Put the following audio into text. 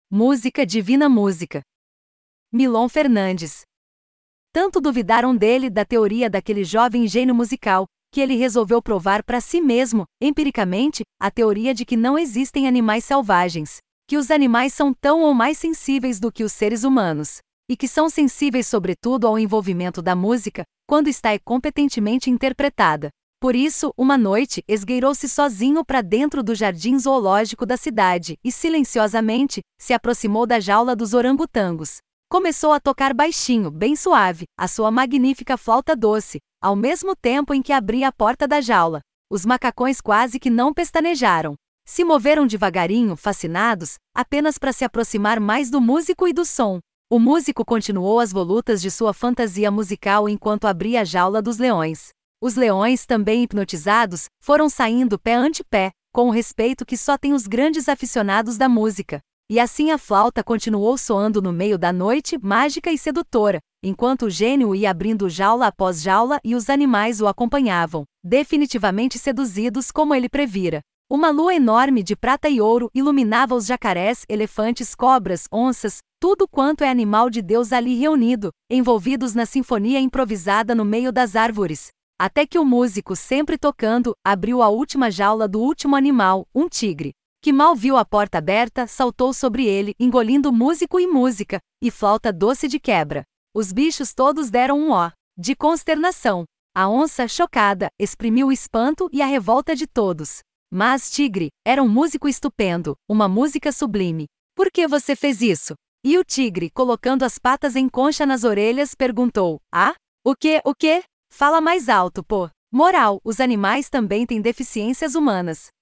Música Divina Música. Milon Fernandes. Tanto duvidaram dele da teoria daquele jovem gênio musical, que ele resolveu provar para si mesmo, empiricamente, a teoria de que não existem animais selvagens, que os animais são tão ou mais sensíveis do que os seres humanos, e que são sensíveis sobretudo ao envolvimento da música, quando está competentemente interpretada. Por isso, uma noite, esgueirou-se sozinho para dentro do jardim zoológico da cidade e, silenciosamente, se aproximou da jaula dos orangotangos. Começou a tocar baixinho, bem suave, a sua magnífica flauta doce, ao mesmo tempo em que abria a porta da jaula. Os macacões quase que não pestanejaram. Se moveram devagarinho, fascinados, apenas para se aproximar mais do músico e do som. O músico continuou as volutas de sua fantasia musical enquanto abria a jaula dos leões. Os leões, também hipnotizados, foram saindo pé ante pé, com o respeito que só têm os grandes aficionados da música. E assim a flauta continuou soando no meio da noite, mágica e sedutora, enquanto o gênio ia abrindo jaula após jaula e os animais o acompanhavam, definitivamente seduzidos como ele previra. Uma lua enorme de prata e ouro iluminava os jacarés, elefantes, cobras, onças, tudo quanto é animal de Deus ali reunido, envolvidos na sinfonia improvisada no meio das árvores. Até que o músico, sempre tocando, abriu a última jaula do último animal, um tigre, que mal viu a porta aberta, saltou sobre ele, engolindo músico e música, e flauta doce de quebra. Os bichos todos deram um ó de consternação. A onça, chocada, exprimiu o espanto e a revolta de todos. Mas Tigre era um músico estupendo, uma música sublime. Por que você fez isso? E o tigre, colocando as patas em concha nas orelhas, perguntou: Ah? O quê? Fala mais alto, pô. Moral: os animais também têm deficiências humanas.